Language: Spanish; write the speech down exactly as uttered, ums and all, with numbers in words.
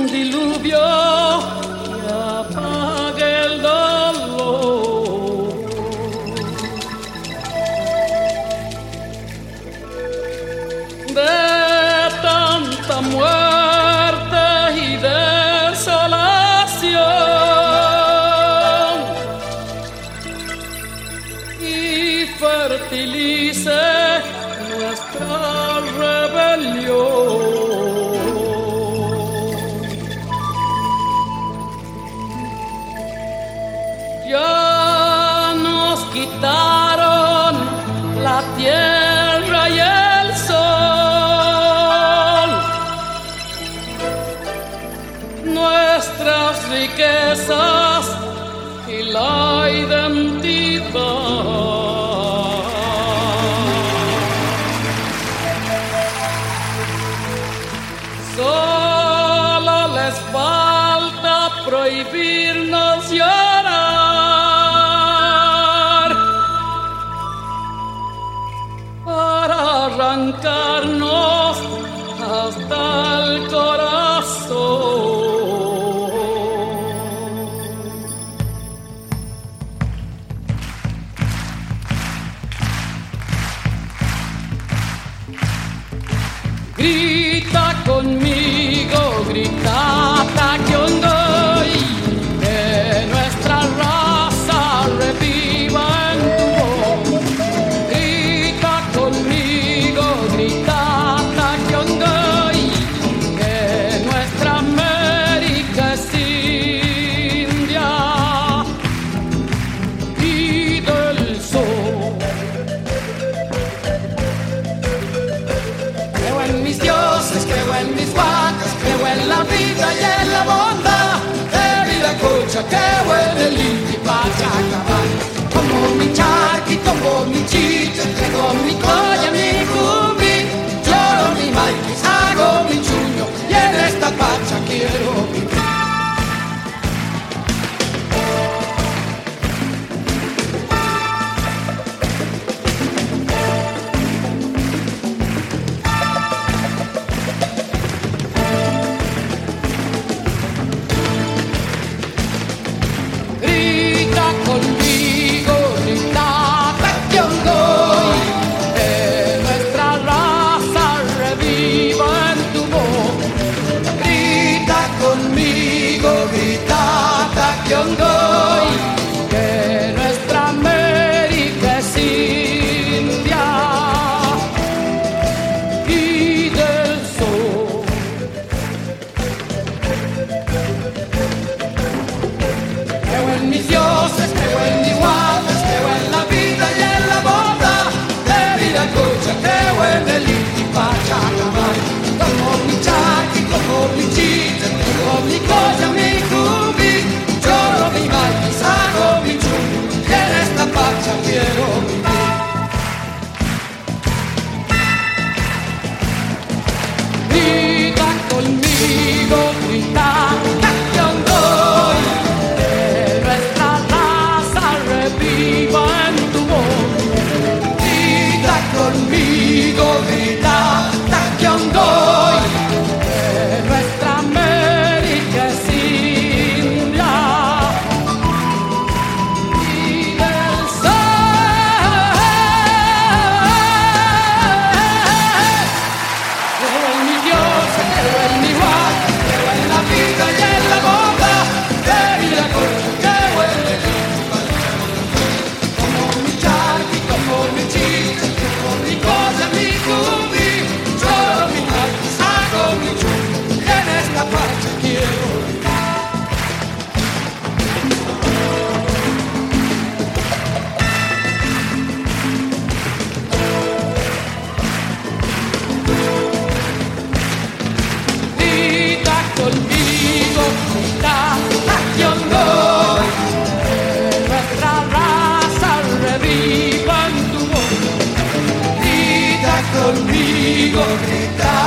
diluvio que apague el dolor. De tanta muerte y desolación, y fertilice nuestra rebelión. Ya nos quitaron la tierra y el sol, nuestras riquezas y la identidad. Solo les falta prohibirnos llorar para arrancarnos hasta el corazón. Grita conmigo, grita Takyongoy, que nuestra raza reviva en tu voz. Grita conmigo, grita Takyongoy, que nuestra América es india y del sol. Creo en mis dioses, creo en mis guates, creo en la vida y en la bondad de Viracocha, creo en el Inti Pachacabal. Como mi charqui, como mi chicha, traigo mi colla, mi cumbi, lloro mi maíz, hago mi chuño y en esta pacha quiero vivir. Conmigo, grita Takyongoy, que nuestra raza reviva en tu voz. Grita conmigo, grita Takyongoy, que nuestra América es india y del sol. Creo en mis dioses, creo en mis guapas, creo en la vida y en la bondad de Viracocha, creo en el Inti Pachacabal. Como mi charqui, como mi chicha, tengo mi colla, mi cumbi, lloro mi maíz, hago mi chulo, y en esta pacha quiero vivir. Grita conmigo, grita Takyongoy, viva en tu voz. Grita conmigo, grita Takyongoy, que nuestra América es india y del sol. Creo en mi Dios, creo en mi Juan, creo en la vida y en la boda de Viracocha, creo en el como mi chicha, como mi cosa, mi cumbi, lloro mi maíz, hago mi chulo, y en esta pacha quiero grita conmigo, grita Takyongoy, que nuestra raza reviva en tu voz. Grita conmigo, grita